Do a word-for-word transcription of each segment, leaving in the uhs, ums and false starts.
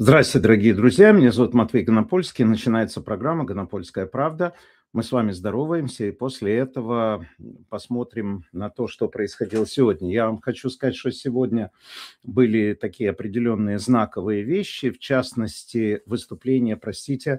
Здравствуйте, дорогие друзья. Меня зовут Матвей Гонопольский. Начинается программа «Гонопольская правда». Мы с вами здороваемся, и после этого посмотрим на то, что происходило сегодня. Я вам хочу сказать, что сегодня были такие определенные знаковые вещи, в частности, выступление, простите,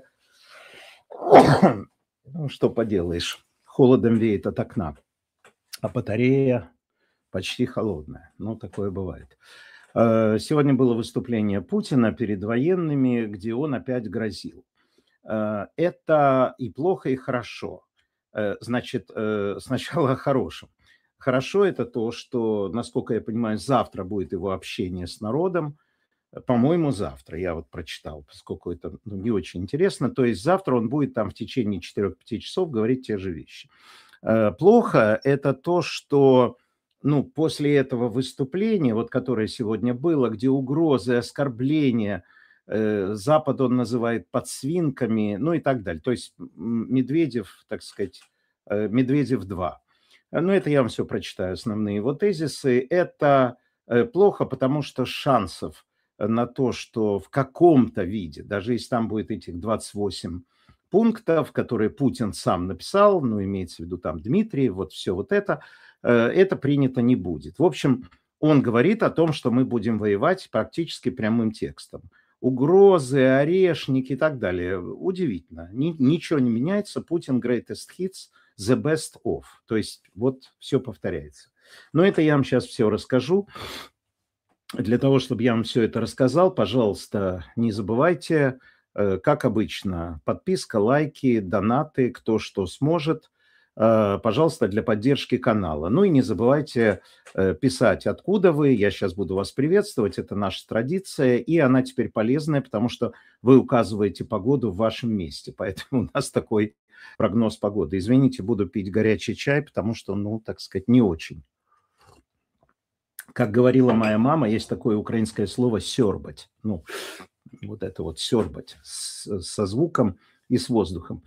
ну, что поделаешь, холодом веет от окна, а батарея почти холодная. Ну, такое бывает. Э, Сегодня было выступление Путина перед военными, где он опять грозил. Э, Это и плохо, и хорошо. Э, Значит, э, сначала о хорошем. Хорошо это то, что, насколько я понимаю, завтра будет его общение с народом. Э, По-моему, завтра. Я вот прочитал, поскольку это ну, не очень интересно. То есть завтра он будет там в течение четырёх-пяти часов говорить те же вещи. Э, Плохо это то, что ну, после этого выступления, вот которое сегодня было, где угрозы, оскорбления, э, Запад он называет подсвинками, ну и так далее. То есть м, Медведев, так сказать, э, Медведев два. Э, Ну, это я вам все прочитаю, основные его тезисы. Это э, плохо, потому что шансов э, на то, что в каком-то виде, даже если там будет этих двадцать восемь пунктов, которые Путин сам написал, ну, имеется в виду там Дмитрий, вот все вот это, э, это принято не будет. В общем, он говорит о том, что мы будем воевать практически прямым текстом. Угрозы, орешники и так далее. Удивительно. Ни- ничего не меняется. Путин greatest hits, the best of. То есть вот все повторяется. Но это я вам сейчас все расскажу. Для того, чтобы я вам все это рассказал, пожалуйста, не забывайте, э, как обычно, подписка, лайки, донаты, кто что сможет, э, пожалуйста, для поддержки канала. Ну и не забывайте э, писать, откуда вы. Я сейчас буду вас приветствовать, это наша традиция, и она теперь полезная, потому что вы указываете погоду в вашем месте. Поэтому у нас такой прогноз погоды. Извините, буду пить горячий чай, потому что, ну, так сказать, не очень. Как говорила моя мама, есть такое украинское слово «сёрбать». Ну, вот это вот «сёрбать» с- со звуком и с воздухом.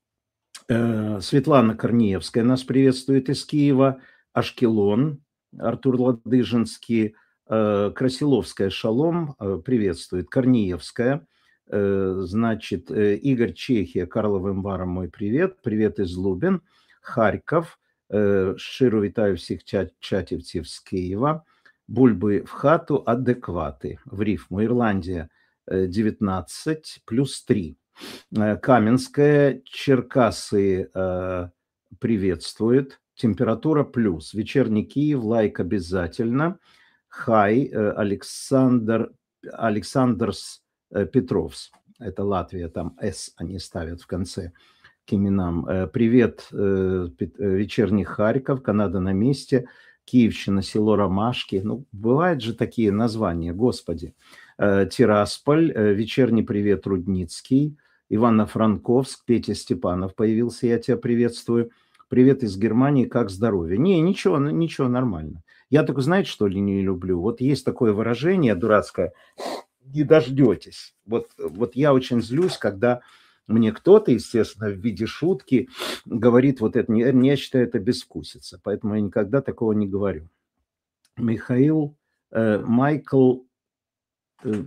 Э, Светлана Корнеевская нас приветствует из Киева. Ашкелон, Артур Ладыжинский. Э, Красиловская Шалом э, приветствует. Корнеевская. Э, Значит, э, Игорь Чехия, Карловым Варом мой привет. Привет из Лубен. Харьков. Е, Щиро вітаю всіх ча- чатівців з Києва. Бульби в хату, адеквати. В рифму. Ирландия э, девятнадцать плюс три. Э, Каменская, Черкасы э, приветствует. Температура плюс. Вечерний Киев, лайк обязательно. Хай, э, Александр, Александрс э, Петровс. Это Латвия, там «С» они ставят в конце к именам. Э, Привет, э, Пет- э, вечерний Харьков, Канада на месте. Киевщина, село Ромашки. Ну, бывают же такие названия, господи. Э, Тирасполь, э, вечерний привет, Рудницкий. Ивано-Франковск, Петя Степанов появился, я тебя приветствую. Привет из Германии, как здоровье? Не, ничего, н- ничего, нормально. Я только, знаете, что ли, не люблю? Вот есть такое выражение дурацкое, не дождетесь. Вот, вот я очень злюсь, когда мне кто-то, естественно, в виде шутки говорит вот это. Не- Я считаю, это безвкусица, поэтому я никогда такого не говорю. Михаил, э, Майкл, э,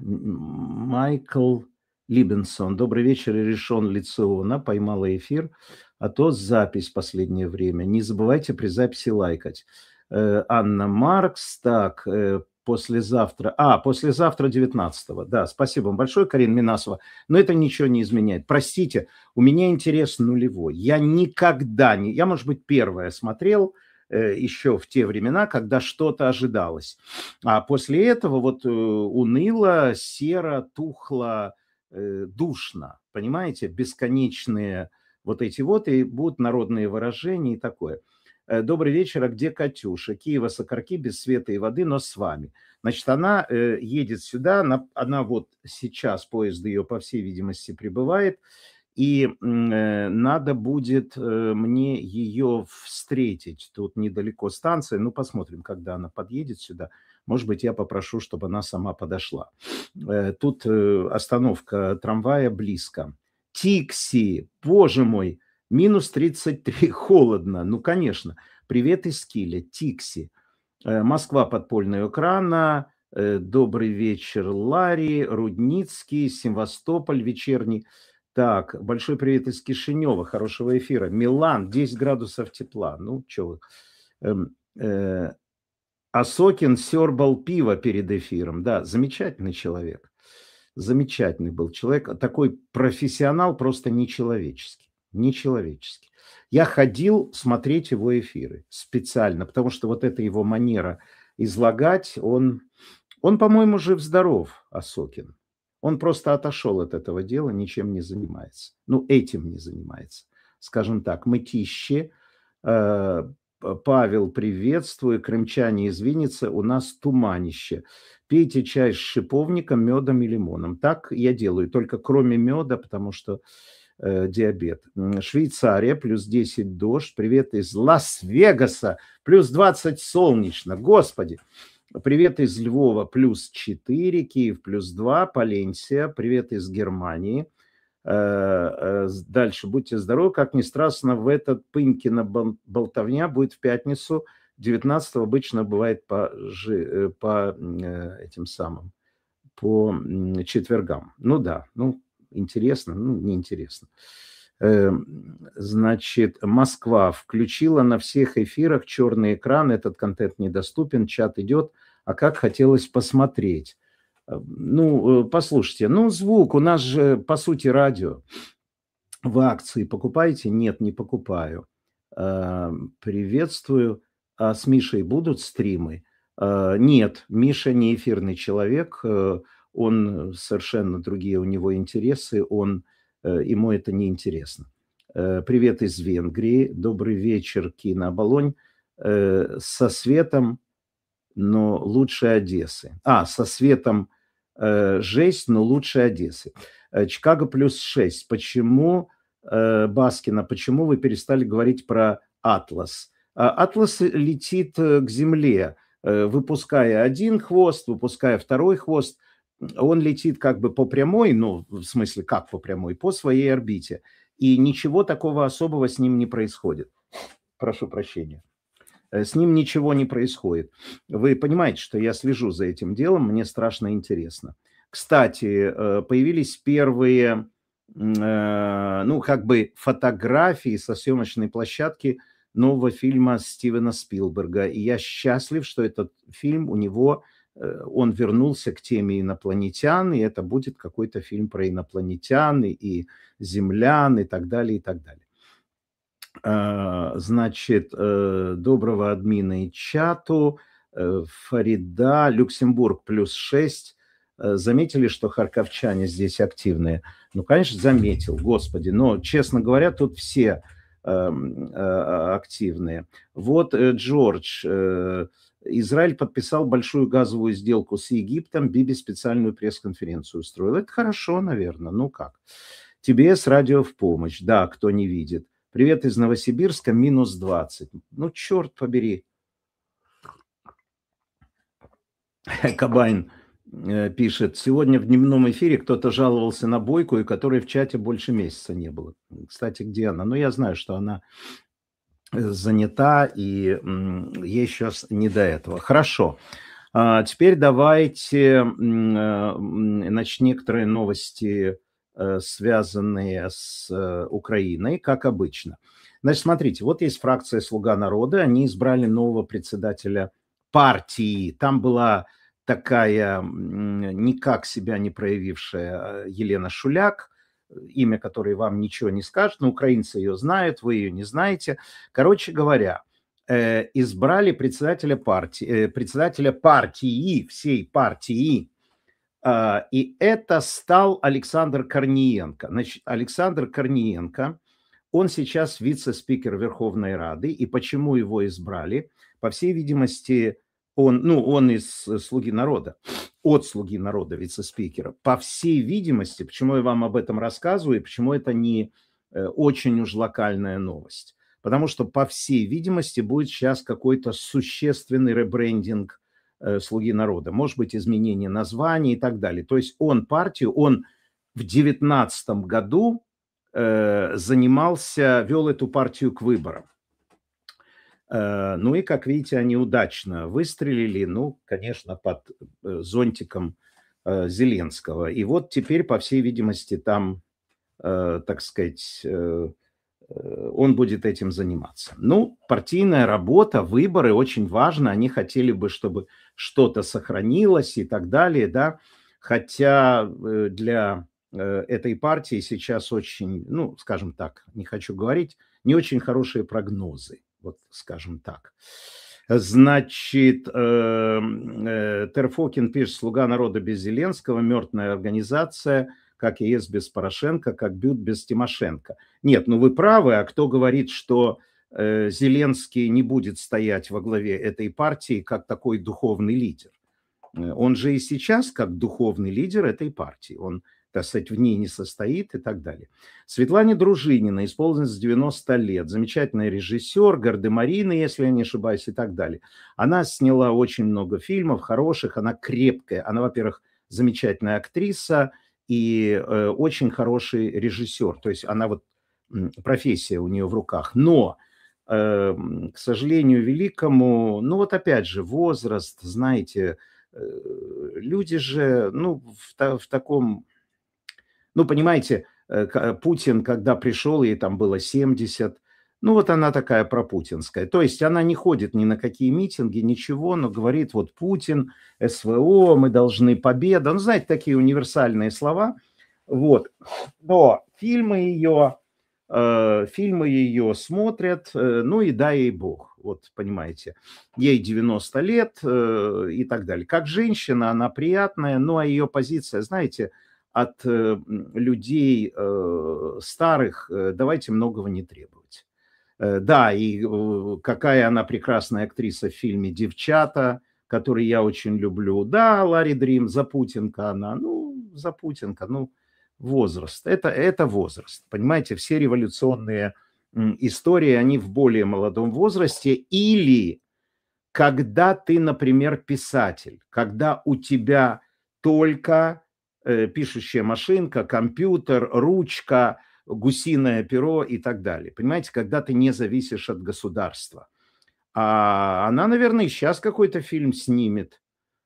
Майкл Либенсон. Добрый вечер, решен Лицеона. Поймала эфир, а то запись в последнее время. Не забывайте при записи лайкать. Э, Анна Маркс. Так, э, послезавтра. А, послезавтра девятнадцатого. Да, спасибо вам большое, Карина Минасова. Но это ничего не изменяет. Простите, у меня интерес нулевой. Я никогда не... Я, может быть, первое смотрел э, еще в те времена, когда что-то ожидалось. А после этого вот э, уныло, серо, тухло, э, душно, понимаете, бесконечные вот эти вот, и будут народные выражения и такое. Э, Добрый вечер, а где Катюша? Киева Сокарки без света и воды, но с вами. Значит, она э, едет сюда, она, она вот сейчас, поезд ее, по всей видимости, прибывает, и м, э, надо будет э, мне ее встретить. Тут недалеко станция, ну, посмотрим, когда она подъедет сюда. Может быть, я попрошу, чтобы она сама подошла. Э, Тут э, остановка трамвая близко. Тикси, боже мой, минус тридцать три, холодно. Ну, конечно. Привет из Киля, Тикси. Э, Москва, подпольная экрана. Э, добрый вечер, Ларри, Рудницкий, Севастополь вечерний. Так, большой привет из Кишинева, хорошего эфира. Милан, десять градусов тепла. Ну, что вы. Эм, э, Осокин сёрбал пиво перед эфиром. Да, замечательный человек. Замечательный был человек. Такой профессионал просто нечеловеческий. Нечеловеческий. Я ходил смотреть его эфиры специально, потому что вот эта его манера излагать, он, он по-моему, жив-здоров, Осокин. Он просто отошел от этого дела, ничем не занимается. Ну, этим не занимается. Скажем так, мытище. Э, Павел, приветствую. Крымчане из Винницы. У нас туманище. Пейте чай с шиповником, медом и лимоном. Так я делаю, только кроме меда, потому что э, диабет. Швейцария, плюс десять дождь. Привет из Лас-Вегаса, плюс двадцать солнечно. Господи. Привет из Львова, плюс четыре. Киев, плюс два. Паленсия. Привет из Германии. Дальше. Будьте здоровы. Как ни странно, в этот Пынькина болтовня будет в пятницу. девятнадцатого обычно бывает по, по этим самым, по четвергам. Ну да, ну интересно, ну неинтересно. Значит, Москва включила на всех эфирах черный экран, этот контент недоступен, чат идет, а как хотелось посмотреть. Ну, послушайте, ну звук, у нас же по сути радио. Вы акции покупаете? Нет, не покупаю. Приветствую. А с Мишей будут стримы? Нет, Миша не эфирный человек, он совершенно другие у него интересы, он, ему это не интересно. Привет из Венгрии, добрый вечер, Кинооболонь. Со светом, но лучше Одессы. А, со светом э, жесть, но лучше Одессы. Чикаго плюс шесть. Почему, э, Баскина, почему вы перестали говорить про Атлас? Атлас летит к Земле, э, выпуская один хвост, выпуская второй хвост. Он летит как бы по прямой, ну, в смысле, как по прямой, по своей орбите. И ничего такого особого с ним не происходит. Прошу прощения. С ним ничего не происходит. Вы понимаете, что я слежу за этим делом, мне страшно интересно. Кстати, появились первые, ну, как бы фотографии со съемочной площадки нового фильма Стивена Спилберга. И я счастлив, что этот фильм у него, он вернулся к теме инопланетян, и это будет какой-то фильм про инопланетян и землян и так далее, и так далее. Значит, доброго админа и чату. Фарида, Люксембург плюс шесть. Заметили, что харьковчане здесь активные? Ну, конечно, заметил, господи. Но, честно говоря, тут все активные. Вот Джордж. Израиль подписал большую газовую сделку с Египтом. Биби специальную пресс-конференцию устроил. Это хорошо, наверное. Ну как? Тебе с радио в помощь. Да, кто не видит. Привет из Новосибирска, минус двадцать. Ну, черт побери. Кабайн э, пишет, сегодня в дневном эфире кто-то жаловался на Бойку, и которой в чате больше месяца не было. Кстати, где она? Ну, я знаю, что она занята, и м, ей сейчас не до этого. Хорошо. А теперь давайте, э, значит, некоторые новости, связанные с Украиной, как обычно. Значит, смотрите, вот есть фракция «Слуга народа», они избрали нового председателя партии. Там была такая никак себя не проявившая Елена Шуляк, имя которой вам ничего не скажет, но украинцы ее знают, вы ее не знаете. Короче говоря, избрали председателя партии, председателя партии, всей партии, и это стал Александр Корниенко. Значит, Александр Корниенко, он сейчас вице-спикер Верховной Рады. И почему его избрали? По всей видимости, он, ну, он из «Слуги народа», от «Слуги народа» вице-спикера. По всей видимости, почему я вам об этом рассказываю, и почему это не очень уж локальная новость. Потому что, по всей видимости, будет сейчас какой-то существенный ребрендинг «Слуги народа». Может быть, изменение названия и так далее. То есть он партию, он в девятнадцатом году э, занимался, вел эту партию к выборам. Э, ну и, как видите, они удачно выстрелили, ну, конечно, под э, зонтиком э, Зеленского. И вот теперь, по всей видимости, там, э, так сказать, э, э, он будет этим заниматься. Ну, партийная работа, выборы очень важно. Они хотели бы, чтобы что-то сохранилось и так далее, да. Хотя э, для э, этой партии сейчас очень, ну, скажем так, не хочу говорить, не очень хорошие прогнозы, вот скажем так. Значит, э, э, Терфокин пишет: «Слуга народа без Зеленского, мертвая организация, как ЕС без Порошенко, как Бют без Тимошенко». Нет, ну вы правы, а кто говорит, что э, Зеленский не будет стоять во главе этой партии как такой духовный лидер? Э, Он же и сейчас как духовный лидер этой партии. Он, так сказать, в ней не состоит и так далее. Светлане Дружининой исполнилось девяносто лет. Замечательный режиссер, гардемарины, если я не ошибаюсь, и так далее. Она сняла очень много фильмов хороших, она крепкая. Она, во-первых, замечательная актриса и э, очень хороший режиссер. То есть она вот, м, профессия у нее в руках. Но, э, к сожалению великому, ну вот опять же, возраст, знаете, э, люди же, ну, в, та- в таком, ну, понимаете, э, ка- Путин, когда пришел, ей там было семьдесят, ну, вот она такая пропутинская. То есть она не ходит ни на какие митинги, ничего, но говорит, вот Путин, СВО, мы должны победа. Ну, знаете, такие универсальные слова. Вот. Но фильмы ее, э, фильмы ее смотрят, э, ну и дай ей бог. Вот, понимаете, ей девяносто лет э, и так далее. Как женщина она приятная, ну а ее позиция, знаете, от э, м, людей э, старых э, давайте многого не требовать. Э, Да, и э, какая она прекрасная актриса в фильме «Девчата», который я очень люблю. Да, Ларри Дрим, Запутинка она, ну, Запутинка, ну, возраст. Это, это возраст. Понимаете, все революционные м, истории, они в более молодом возрасте. Или когда ты, например, писатель, когда у тебя только э, пишущая машинка, компьютер, ручка, гусиное перо и так далее. Понимаете, когда ты не зависишь от государства. А она, наверное, и сейчас какой-то фильм снимет.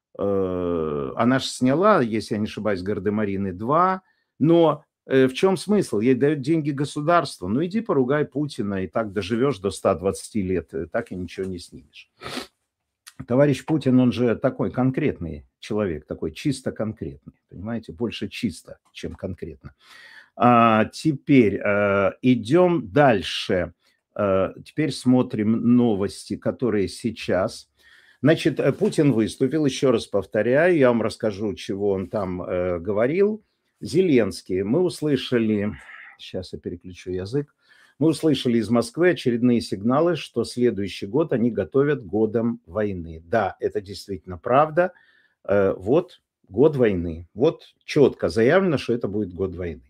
Э, Она же сняла, если я не ошибаюсь, «Гардемарины два». Но э, в чем смысл? Ей дают деньги государство. Ну, иди поругай Путина, и так доживешь до ста двадцати лет, э, так и ничего не снимешь. Товарищ Путин, он же такой конкретный человек, такой чисто конкретный, понимаете, больше чисто, чем конкретно. А, теперь э, идем дальше. Э, теперь смотрим новости, которые сейчас. Значит, э, Путин выступил, еще раз повторяю, я вам расскажу, чего он там э, говорил. Зеленский, мы услышали, сейчас я переключу язык, мы услышали из Москвы очередные сигналы, что следующий год они готовят годом войны. Да, это действительно правда. Э, Вот год войны. Вот четко заявлено, что это будет год войны.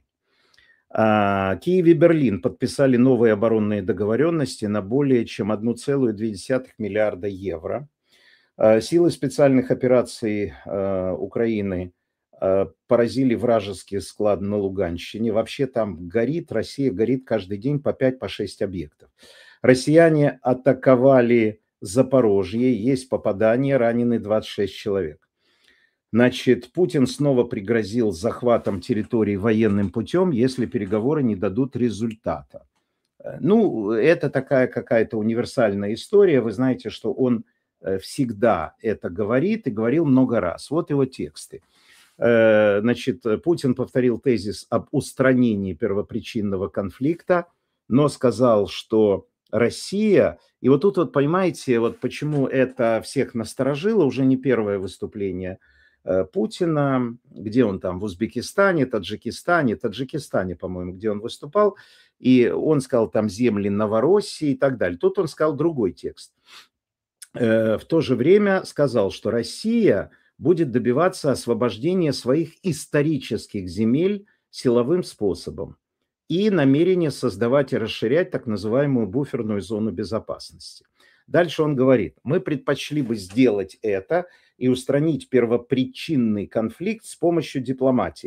А, Киев и Берлин подписали новые оборонные договоренности на более чем одна целая две десятых миллиарда евро. А, Силы специальных операций а, Украины а, поразили вражеские склады на Луганщине. Вообще там горит, Россия горит каждый день по пять, по шесть объектов. Россияне атаковали Запорожье, есть попадания, ранены двадцать шесть человек. Значит, Путин снова пригрозил захватом территории военным путем, если переговоры не дадут результата. Э, Ну, это такая какая-то универсальная история. Вы знаете, что он э, всегда это говорит и говорил много раз. Вот его тексты. Э, Значит, Путин повторил тезис об устранении первопричинного конфликта, но сказал, что Россия... И вот тут вот понимаете, вот почему это всех насторожило, уже не первое выступление э, Путина, где он там, в Узбекистане, Таджикистане, Таджикистане, по-моему, где он выступал, и он сказал там земли Новороссии и так далее. Тут он сказал другой текст. Э, В то же время сказал, что Россия будет добиваться освобождения своих исторических земель силовым способом и намерение создавать и расширять так называемую буферную зону безопасности. Дальше он говорит, мы предпочли бы сделать это и устранить первопричинный конфликт с помощью дипломатии.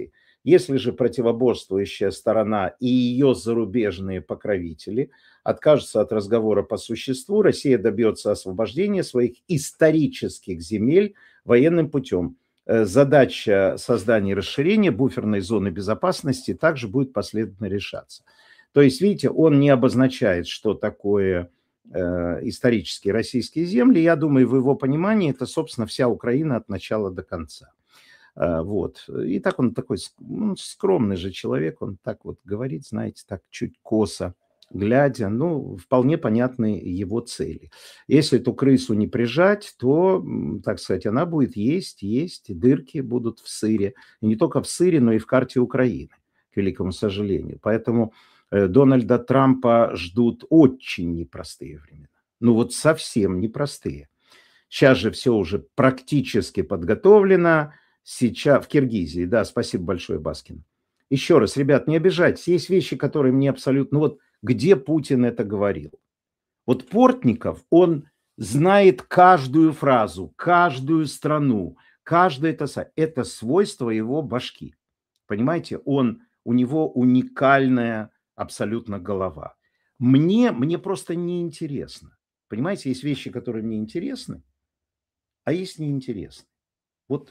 Если же противоборствующая сторона и ее зарубежные покровители откажутся от разговора по существу, Россия добьется освобождения своих исторических земель военным путем. Задача создания и расширения буферной зоны безопасности также будет последовательно решаться. То есть, видите, он не обозначает, что такое э, исторические российские земли. Я думаю, в его понимании это, собственно, вся Украина от начала до конца. Э, вот. И так он такой ну, скромный же человек, он так вот говорит, знаете, так чуть косо глядя, ну, вполне понятны его цели. Если эту крысу не прижать, то, так сказать, она будет есть, есть, дырки будут в сыре. И не только в сыре, но и в карте Украины, к великому сожалению. Поэтому Дональда Трампа ждут очень непростые времена. Ну вот совсем непростые. Сейчас же все уже практически подготовлено. Сейчас в Киргизии, да, спасибо большое, Баскин. Еще раз, ребят, не обижайтесь. Есть вещи, которые мне абсолютно... Ну вот где Путин это говорил? Вот Портников, он знает каждую фразу, каждую страну, каждое это... Это свойство его башки. Понимаете, он, у него уникальная абсолютно голова. Мне, мне просто неинтересно. Понимаете, есть вещи, которые мне интересны, а есть неинтересны. Вот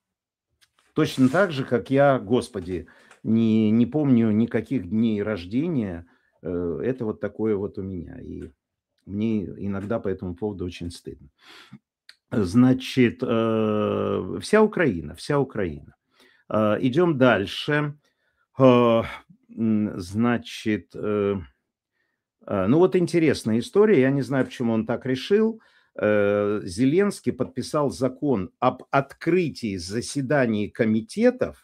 точно так же, как я, Господи, не, не помню никаких дней рождения. Э, это вот такое вот у меня. И мне иногда по этому поводу очень стыдно. Значит, э, вся Украина, вся Украина. Э, идем дальше. Э, значит, э, э, ну вот интересная история. Я не знаю, почему он так решил. Э, Зеленский подписал закон об открытии заседаний комитетов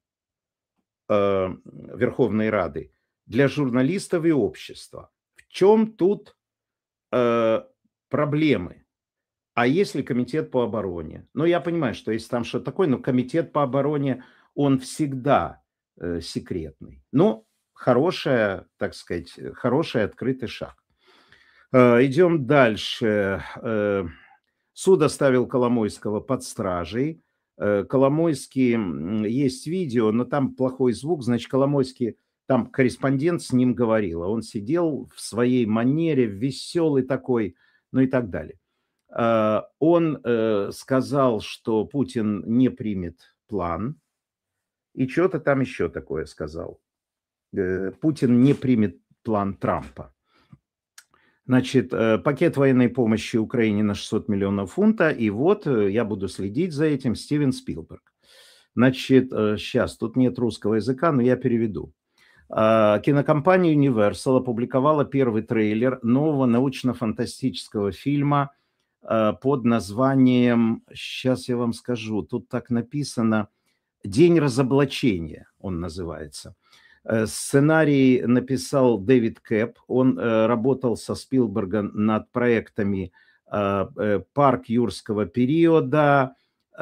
э, Верховной Рады для журналистов и общества. В чем тут э, проблемы? А если комитет по обороне? Ну, я понимаю, что если там что-то такое, но комитет по обороне, он всегда э, секретный. Но хорошая, так сказать, хороший открытый шаг. Э, идем дальше. Э, суд оставил Коломойского под стражей. Э, Коломойский, м, есть видео, но там плохой звук, значит, Коломойский, там корреспондент с ним говорил, а он сидел в своей манере, веселый такой, ну и так далее. Э, Он э, сказал, что Путин не примет план, и что-то там еще такое сказал. Э, Путин не примет план Трампа. Значит, э, пакет военной помощи Украине на шестьсот миллионов фунтов, и вот э, я буду следить за этим, Стивен Спилберг. Значит, сейчас, тут нет русского языка, но я переведу. А, Кинокомпания Universal опубликовала первый трейлер нового научно-фантастического фильма а, под названием, сейчас я вам скажу, тут так написано, «День разоблачения» он называется. Э, Сценарий написал Дэвид Кэп, он э, работал со Спилбергом над проектами а, э, «Парк юрского периода», э,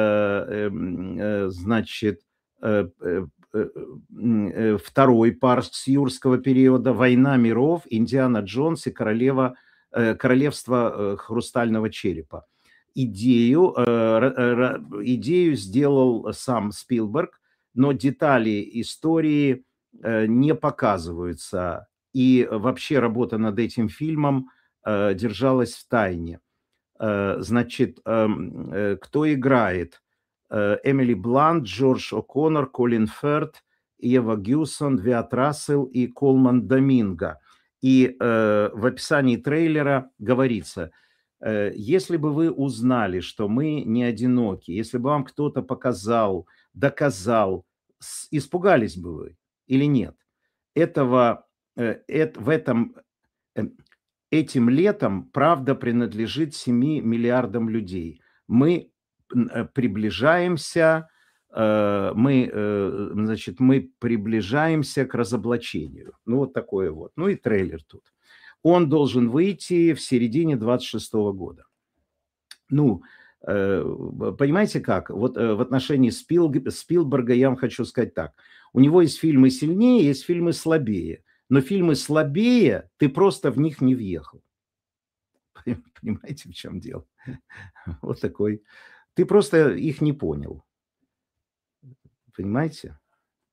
эм, э, значит, э, э, э, м, э, второй парк юрского периода, «Война миров», «Индиана Джонс» и «Королева, э, «Королевство э, хрустального черепа». Идею, э, ра- ра- идею сделал сам Спилберг, но детали истории э, не показываются. И вообще работа над этим фильмом э, держалась в тайне. Э, Значит, эм, э, кто играет? Э, Эмили Блант, Джордж О'Коннор, Колин Ферт, Ева Гюсон, Виат Рассел и Колман Доминго. И э, в описании трейлера говорится, э, если бы вы узнали, что мы не одиноки, если бы вам кто-то показал, доказал, с- испугались бы вы или нет? Этого, э, эт- в этом э, этим летом правда принадлежит семи миллиардам людей. Мы н- э, приближаемся, э, мы, э, значит, мы приближаемся к разоблачению. Ну, вот такое вот. Ну и трейлер тут. Он должен выйти в середине двадцать шестого года. Ну, э, б- понимаете как? Вот э, в отношении Спилг- Спилберга я вам хочу сказать так. У него есть фильмы сильнее, есть фильмы слабее. Но фильмы слабее, ты просто в них не въехал. Понимаете, в чем дело? Вот такой. Ты просто их не понял. Понимаете?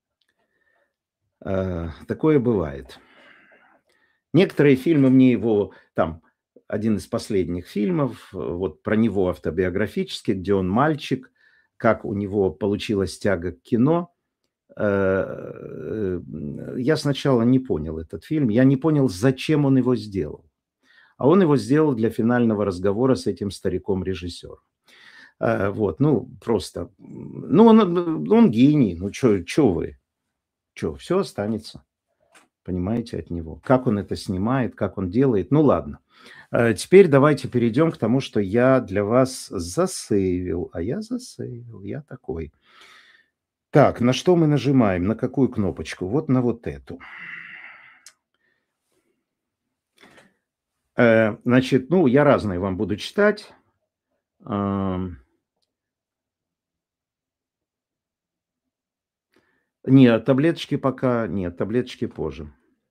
Э, такое бывает. Некоторые фильмы мне его, там, один из последних фильмов, э, вот про него автобиографический, где он мальчик, как у него получилась тяга к кино. Э, м, я сначала не понял этот фильм, я не понял, зачем он его сделал. А он его сделал для финального разговора с этим стариком-режиссером. Э, вот, ну, просто, м, ну, он, он он гений, ну, чё чё вы? Чё, всё останется, понимаете, от него. Как он это снимает, как он делает, ну ладно. Э, теперь давайте перейдем к тому, что я для вас засейвил, а я засейвил, я такой. Так, на что мы нажимаем, на какую кнопочку? Вот на вот эту. Э, значит, ну, я разные вам буду читать. Ам. Нет, таблеточки пока нет, таблеточки позже.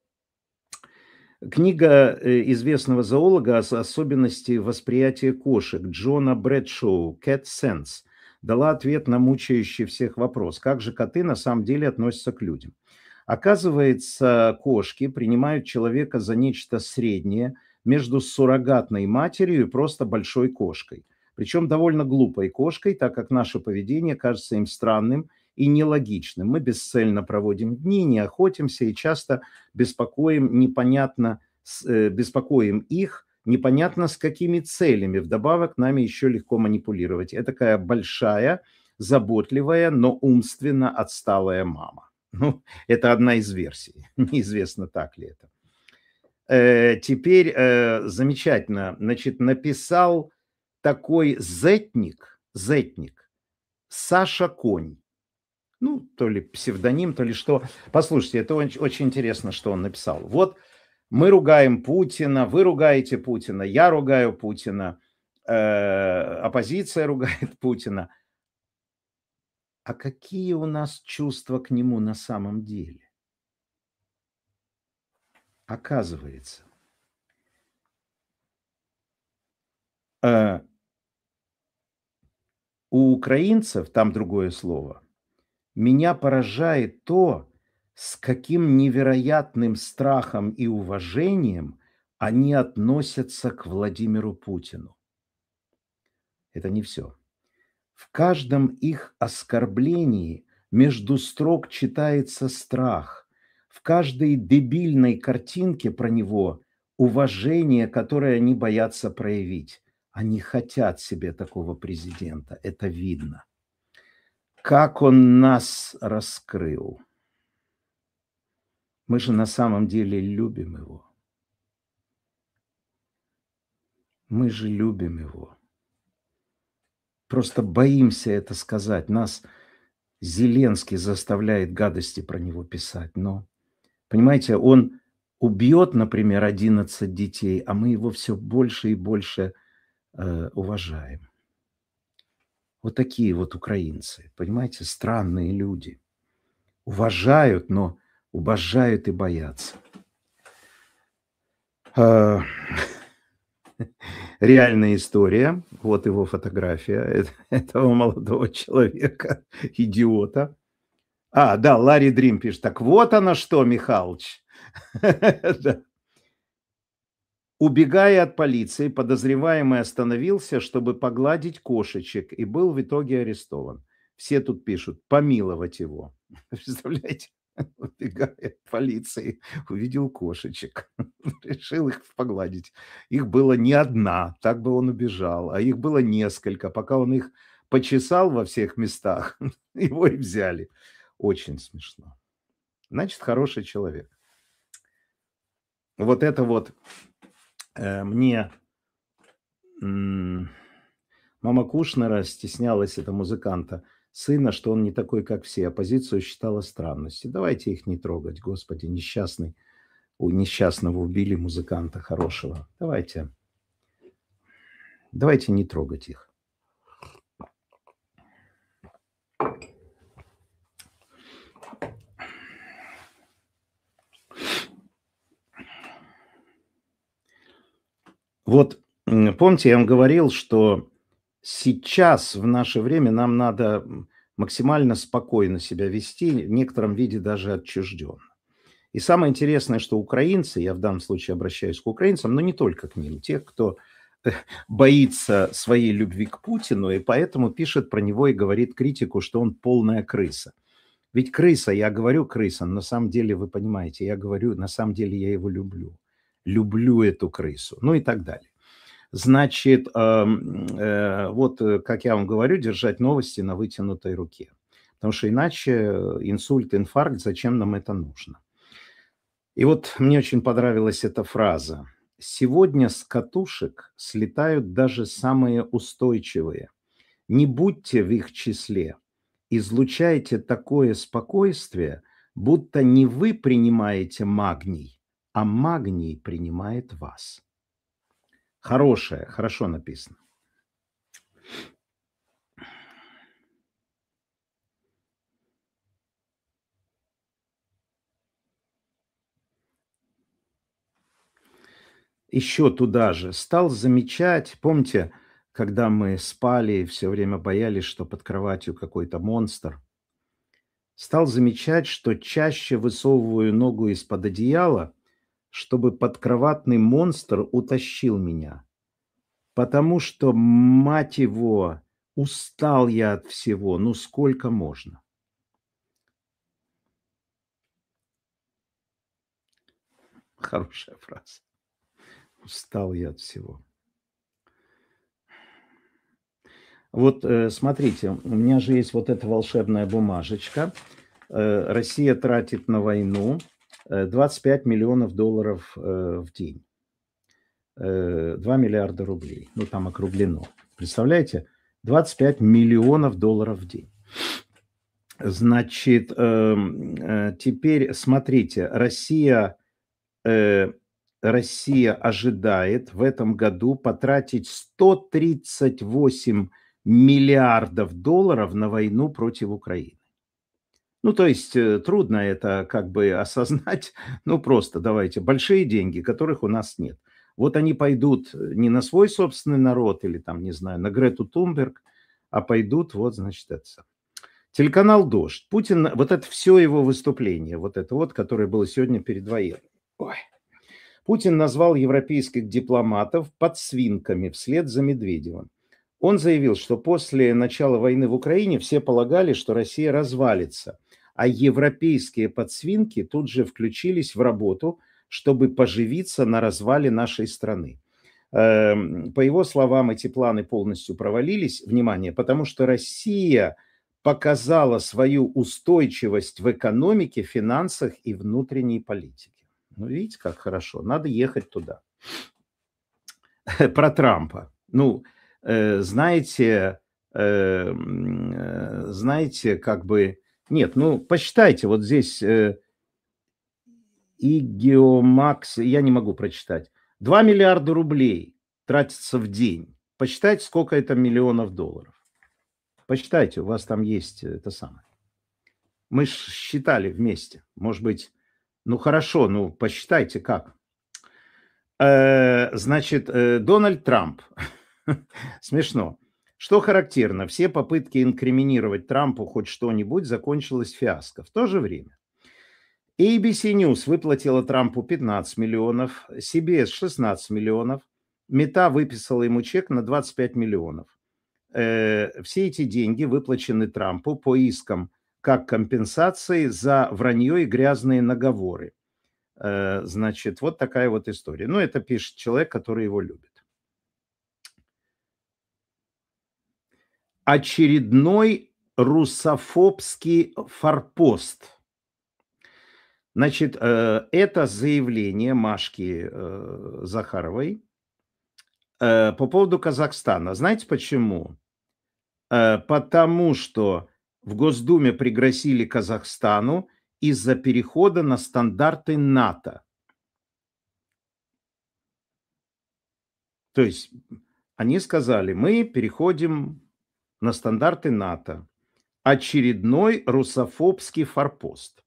Книга, э, известного зоолога ос "Особенности восприятия кошек" Джона Брэдшоу "Cat Sense" дала ответ на мучающий всех вопрос: как же коты на самом деле относятся к людям? Оказывается, кошки принимают человека за нечто среднее между суррогатной матерью и просто большой кошкой. Причем довольно глупой кошкой, так как наше поведение кажется им странным и нелогичным. Мы бесцельно проводим дни, не охотимся и часто беспокоим непонятно с э, беспокоим их непонятно с какими целями. Вдобавок нами еще легко манипулировать. Этакая большая, заботливая, но умственно отсталая мама. Ну, это одна из версий. Неизвестно, так ли это. Э, теперь, э, замечательно, значит, написал такой зетник зетник Саша Конь. Ну, то ли псевдоним, то ли что. Послушайте, это оч очень интересно, что он написал. Вот мы ругаем Путина, вы ругаете Путина, я ругаю Путина, э, оппозиция ругает Путина. А какие у нас чувства к нему на самом деле? Оказывается э у украинцев, там другое слово, меня поражает то, с каким невероятным страхом и уважением они относятся к Владимиру Путину. Это не всё. В каждом их оскорблении между строк читается страх. В каждой дебильной картинке про него уважение, которое они боятся проявить. Они хотят себе такого президента, это видно. Как он нас раскрыл. Мы же на самом деле любим его. Мы же любим его. Просто боимся это сказать. Нас Зеленский заставляет гадости про него писать, но, понимаете, он убьет, например, одиннадцать детей, а мы его всё больше и больше, э, уважаем. Вот такие вот украинцы, понимаете, странные люди. Уважают, но уважают и боятся. Э, реальная история. Вот его фотография эт этого молодого человека, идиота. А, да, Ларри Дрим пишет: "Так вот оно что, Михалыч". Да. Убегая от полиции, подозреваемый остановился, чтобы погладить кошечек, и был в итоге арестован. Все тут пишут: помиловать его. Представляете? Убегая от полиции, увидел кошечек, решил их погладить. Их было не одна, так бы он убежал, а их было несколько. Пока он их почесал во всех местах, его и взяли. Очень смешно. Значит, хороший человек. Вот это вот, э, мне м, мама Кушнера стеснялась, это музыканта, сына, что он не такой, как все. Оппозицию считала странностью. Давайте их не трогать, Господи, несчастный. У несчастного убили музыканта хорошего. Давайте давайте не трогать их. Вот, м, помните, я вам говорил, что сейчас, в наше время, нам надо, м, максимально спокойно себя вести, в некотором виде даже отчужденно. И самое интересное, что украинцы, я в данном случае обращаюсь к украинцам, но не только к ним, тех, кто боится своей любви к Путину и поэтому пишет про него и говорит критику, что он полная крыса. Ведь крыса, я говорю крыса, но на самом деле, вы понимаете, я говорю, на самом деле я его люблю. Люблю эту крысу, ну и так далее. Значит, эм, э, вот, э, как я вам говорю, держать новости на вытянутой руке. Потому что иначе инсульт, инфаркт, зачем нам это нужно? И вот мне очень понравилась эта фраза. «Сегодня с катушек слетают даже самые устойчивые. Не будьте в их числе. Излучайте такое спокойствие, будто не вы принимаете магний, а магний принимает вас». Хорошее, хорошо написано. Еще туда же стал замечать, помните, когда мы спали и все время боялись, что под кроватью какой-то монстр, стал замечать, что чаще высовываю ногу из-под одеяла, чтобы подкроватный монстр утащил меня. Потому что, мать его, устал я от всего, ну сколько можно? Хорошая фраза. Устал я от всего. Вот, э, смотрите, у меня же есть вот эта волшебная бумажечка. Э, Россия тратит на войну э, двадцать пять миллионов долларов э, в день. Э, два миллиарда рублей. Ну, там округлено. Представляете? двадцать пять миллионов долларов в день. Значит, эм, э, теперь смотрите, Россия, э, Россия ожидает в этом году потратить сто тридцать восемь миллиардов долларов на войну против Украины. Ну, то есть э, трудно это как бы осознать. Ну, просто давайте, большие деньги, которых у нас нет. Вот они пойдут не на свой собственный народ или там, не знаю, на Грету Тунберг, а пойдут вот, значит, это самое. Телеканал «Дождь». Путин, вот это все его выступление, вот это вот, которое было сегодня перед военным. Ой. Путин назвал европейских дипломатов подсвинками вслед за Медведевым. Он заявил, что после начала войны в Украине все полагали, что Россия развалится, а европейские подсвинки тут же включились в работу, чтобы поживиться на развале нашей страны. Эм, По его словам, эти планы полностью провалились, внимание, потому что Россия показала свою устойчивость в экономике, финансах и внутренней политике. Ну, видите, как хорошо. Надо ехать туда. Про Трампа. Ну, э, знаете, э, м, э, знаете, как бы... Нет, ну, посчитайте, вот здесь э, Игеомакс, я не могу прочитать. два миллиарда рублей тратится в день. Посчитайте, сколько это миллионов долларов. Посчитайте, у вас там есть это самое. Мы ж считали вместе. Может быть, ну хорошо, ну посчитайте как. Э, Значит, э, Дональд Трамп. Смешно. Что характерно, все попытки инкриминировать Трампу хоть что-нибудь закончилось фиаско. В то же время эй би си News выплатила Трампу пятнадцать миллионов, си би эс шестнадцать миллионов, Мета выписала ему чек на двадцать пять миллионов. Э, все эти деньги выплачены Трампу по искам как компенсации за вранье и грязные наговоры. Э, значит, вот такая вот история. Ну, это пишет человек, который его любит. Очередной русофобский форпост. Значит, э, это заявление Машки э, Захаровой э, по поводу Казахстана. Знаете почему? Э, потому что в Госдуме пригрозили Казахстану из-за перехода на стандарты НАТО. То есть они сказали, мы переходим на стандарты НАТО. Очередной русофобский форпост.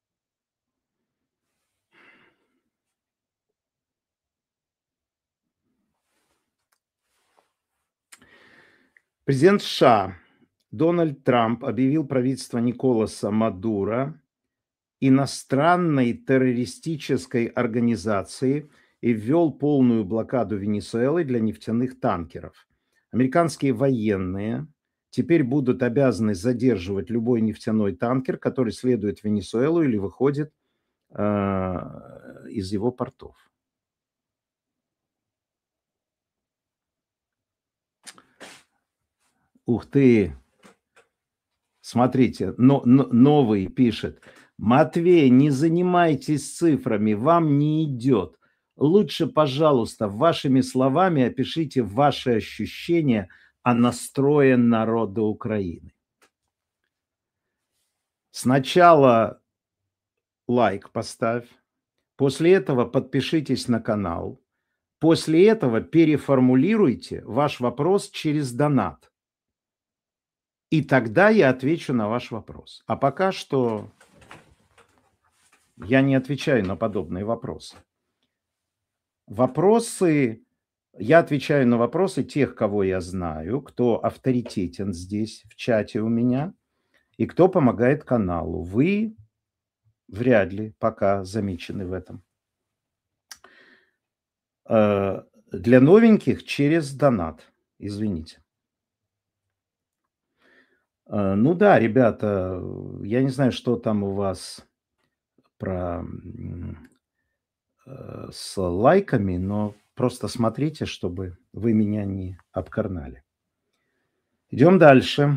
Президент США Дональд Трамп объявил правительство Николаса Мадуро иностранной террористической организации и ввел полную блокаду Венесуэлы для нефтяных танкеров. Американские военные теперь будут обязаны задерживать любой нефтяной танкер, который следует в Венесуэлу или выходит э, из его портов. Ух ты! Смотрите, но, но, новый пишет. Матвей, не занимайтесь цифрами, вам не идет. Лучше, пожалуйста, вашими словами опишите ваши ощущения о настрое народа Украины. Сначала лайк поставь, после этого подпишитесь на канал, после этого переформулируйте ваш вопрос через донат. И тогда я отвечу на ваш вопрос. А пока что я не отвечаю на подобные вопросы. Вопросы, я отвечаю на вопросы тех, кого я знаю, кто авторитетен здесь в чате у меня и кто помогает каналу. Вы вряд ли пока замечены в этом. Для новеньких через донат, извините. Ну да, ребята, я не знаю, что там у вас про с лайками, но просто смотрите, чтобы вы меня не обкарнали. Идем дальше.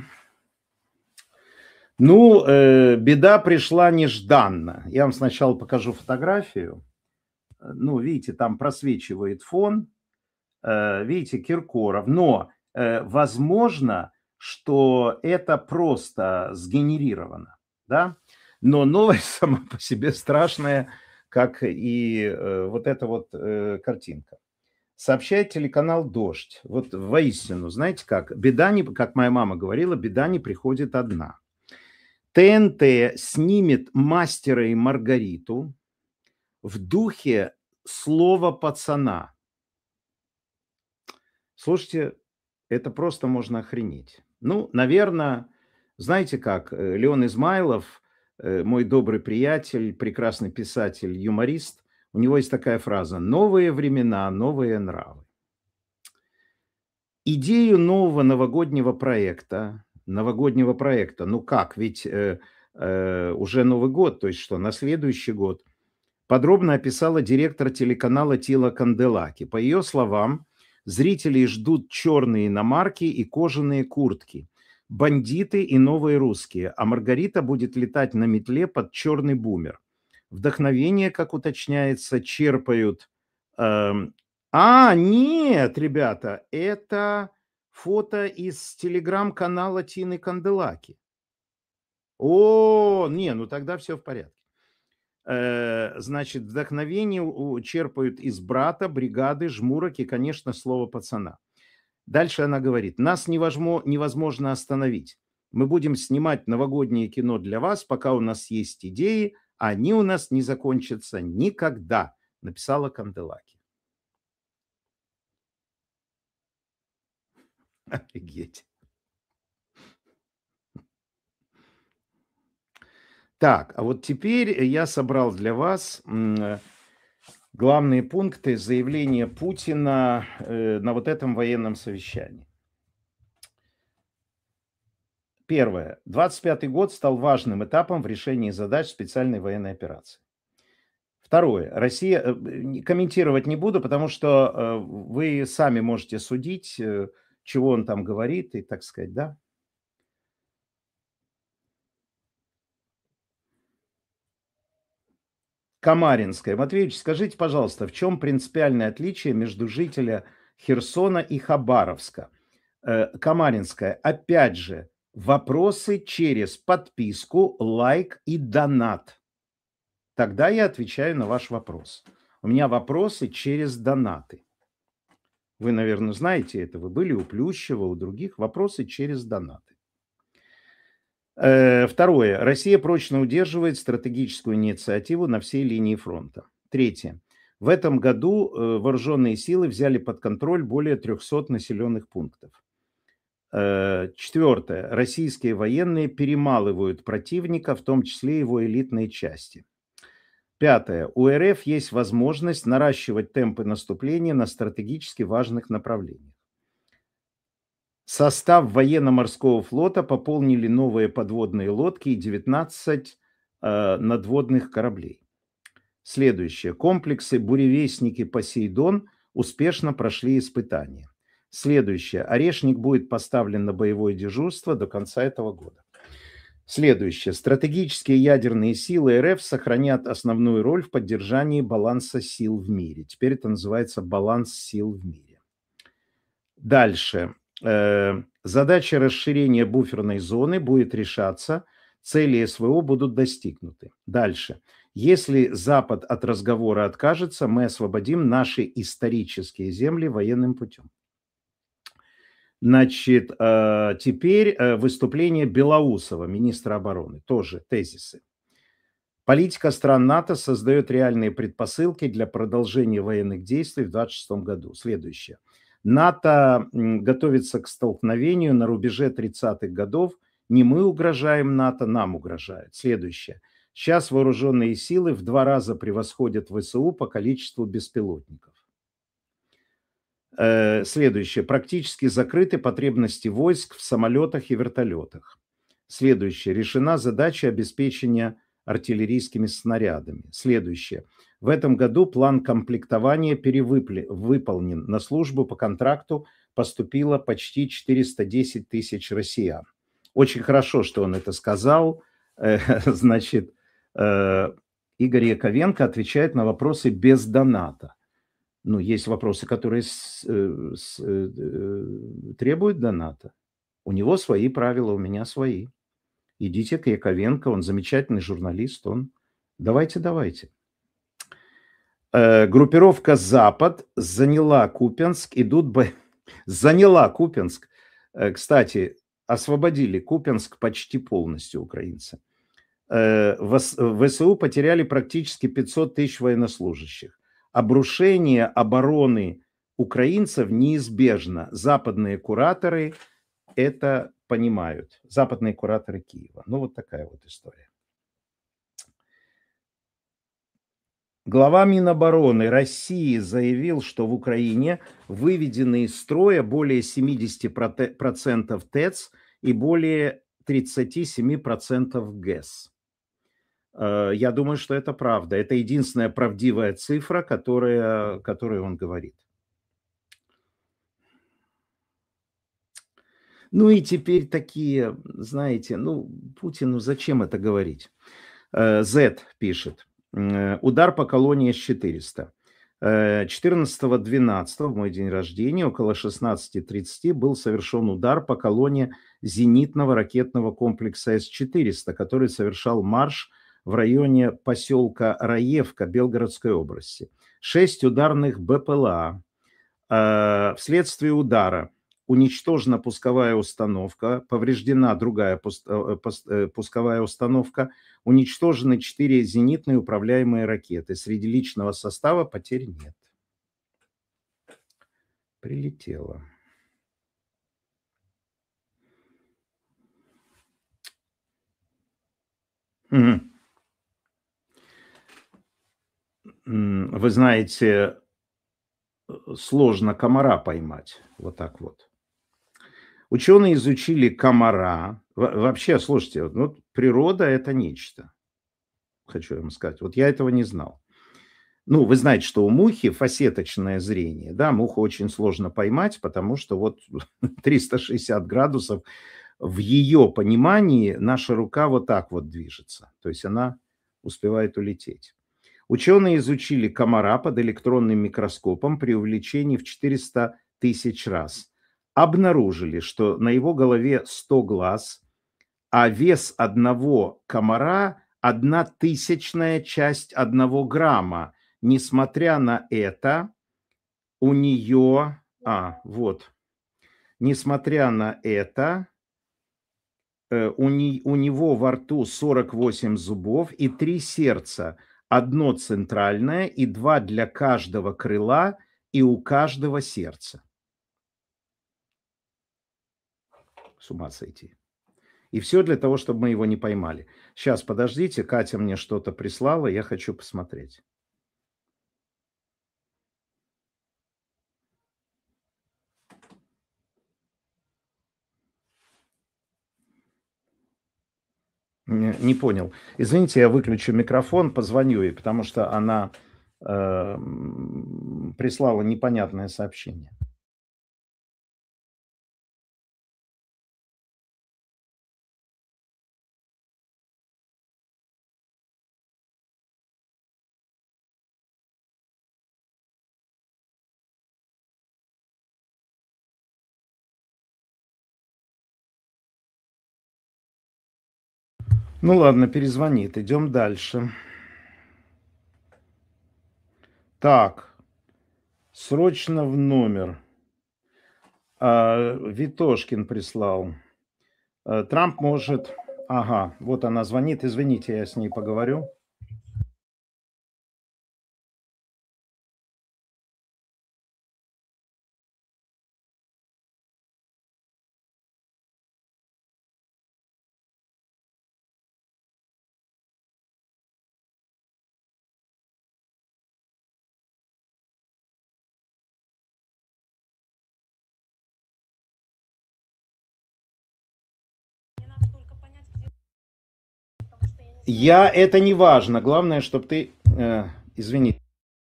Ну, э, беда пришла нежданно. Я вам сначала покажу фотографию. Ну, видите, там просвечивает фон. Э, видите, Киркоров. Но, э, возможно, что это просто сгенерировано, да? Но новость сама по себе страшная, как и э, вот эта вот э, картинка. Сообщает телеканал «Дождь». Вот воистину, знаете как, беда не, как моя мама говорила, беда не приходит одна. ТНТ снимет «Мастера и Маргариту» в духе слова пацана. Слушайте, это просто можно охренеть. Ну, наверное, знаете как, Леон Измайлов, мой добрый приятель, прекрасный писатель, юморист, у него есть такая фраза: «Новые времена, новые нравы». Идею нового новогоднего проекта, новогоднего проекта, ну как, ведь э, э, уже Новый год, то есть что, на следующий год, подробно описала директор телеканала Тила Канделаки. По ее словам, зрители ждут черные иномарки и кожаные куртки, бандиты и новые русские, а Маргарита будет летать на метле под черный бумер. Вдохновение, как уточняется, черпают... Эм, а, нет, ребята, это фото из телеграм-канала Тины Канделаки. О, не, ну тогда все в порядке. Значит, вдохновение черпают из «Брата», «Бригады», «Жмурок» и, конечно, слово «пацана». Дальше она говорит: нас невозможно остановить. Мы будем снимать новогоднее кино для вас, пока у нас есть идеи, а они у нас не закончатся никогда, написала Канделаки. Офигеть. Так, а вот теперь я собрал для вас главные пункты заявления Путина э, на вот этом военном совещании. Первое. двадцать пятый год стал важным этапом в решении задач специальной военной операции. Второе. Россия... Э, комментировать не буду, потому что э, вы сами можете судить, э, чего он там говорит, и так сказать, да? Камаринская. Матвеевич, скажите, пожалуйста, в чем принципиальное отличие между жителя Херсона и Хабаровска? Камаринская. Опять же, вопросы через подписку, лайк и донат. Тогда я отвечаю на ваш вопрос. У меня вопросы через донаты. Вы, наверное, знаете это. Вы были у Плющева, у других. Вопросы через донаты. Второе. Россия прочно удерживает стратегическую инициативу на всей линии фронта. Третье. В этом году вооруженные силы взяли под контроль более трехсот населенных пунктов. Э, Четвертое. Российские военные перемалывают противника, в том числе его элитные части. Пятое. У РФ есть возможность наращивать темпы наступления на стратегически важных направлениях. Состав военно-морского флота пополнили новые подводные лодки и девятнадцать э, надводных кораблей. Следующее. Комплексы «Буревестник» и «Посейдон» успешно прошли испытания. Следующее. «Орешник» будет поставлен на боевое дежурство до конца этого года. Следующее. Стратегические ядерные силы РФ сохранят основную роль в поддержании баланса сил в мире. Теперь это называется баланс сил в мире. Дальше. Э, задача расширения буферной зоны будет решаться, цели СВО будут достигнуты. Дальше. Если Запад от разговора откажется, мы освободим наши исторические земли военным путем. Значит, э, теперь э, выступление Белоусова, министра обороны, тоже тезисы. Политика стран НАТО создает реальные предпосылки для продолжения военных действий в две тысячи двадцать шестом году. Следующее. НАТО готовится к столкновению на рубеже тридцатых годов. Не мы угрожаем НАТО, нам угрожают. Следующее. Сейчас вооруженные силы в два раза превосходят ВСУ по количеству беспилотников. Следующее. Практически закрыты потребности войск в самолетах и вертолетах. Следующее. Решена задача обеспечения артиллерийскими снарядами. Следующее. В этом году план комплектования перевыполнен. На службу по контракту поступило почти четыреста десять тысяч россиян. Очень хорошо, что он это сказал. Значит, Игорь Яковенко отвечает на вопросы без доната. Ну, есть вопросы, которые с, с, требуют доната. У него свои правила, у меня свои. Идите к Яковенко, он замечательный журналист, он... Давайте, давайте. Э, группировка «Запад» заняла Купянск, идут... Бо... Заняла Купянск. Э, кстати, освободили Купянск почти полностью украинцы. Э, ВСУ потеряли практически пятьсот тысяч военнослужащих. Обрушение обороны украинцев неизбежно. Западные кураторы это понимают. Западные кураторы Киева. Ну, вот такая вот история. Глава Минобороны России заявил, что в Украине выведены из строя более семидесяти процентов ТЭЦ и более тридцати семи процентов ГЭС. Я думаю, что это правда. Это единственная правдивая цифра, которая, которую он говорит. Ну и теперь такие, знаете, ну, Путину зачем это говорить? Z пишет. Удар по колонии С четыреста. четырнадцатого двенадцатого, в мой день рождения, около шестнадцати тридцати, был совершен удар по колонне зенитного ракетного комплекса С четыреста, который совершал марш в районе поселка Раевка Белгородской области. Шесть ударных БПЛА. Вследствие удара уничтожена пусковая установка, повреждена другая пусковая установка, уничтожены четыре зенитные управляемые ракеты. Среди личного состава потерь нет. Прилетело. Угу. Вы знаете, сложно комара поймать. Вот так вот. Ученые изучили комара. Вообще, слушайте, вот природа – это нечто. Хочу вам сказать. Вот я этого не знал. Ну, вы знаете, что у мухи фасеточное зрение. Да, муху очень сложно поймать, потому что вот триста шестьдесят градусов в ее понимании наша рука вот так вот движется. То есть она успевает улететь. Ученые изучили комара под электронным микроскопом при увеличении в четыреста тысяч раз. Обнаружили, что на его голове сто глаз, а вес одного комара – одна тысячная часть одного грамма. Несмотря на это, у нее... А, вот. Несмотря на это, у, не, у него во рту сорок восемь зубов и три сердца. Одно центральное и два для каждого крыла и у каждого сердца. С ума сойти. И все для того, чтобы мы его не поймали. Сейчас, подождите, Катя мне что-то прислала, я хочу посмотреть. Не, не понял. Извините, я выключу микрофон, позвоню ей, потому что она э, м, прислала непонятное сообщение. Ну ладно, перезвонит. Идем дальше. Так, срочно в номер. А, Витошкин прислал. Э, Трамп может... Ага, вот она звонит. Извините, я с ней поговорю. Я, это не важно. Главное, чтобы ты... э, извини.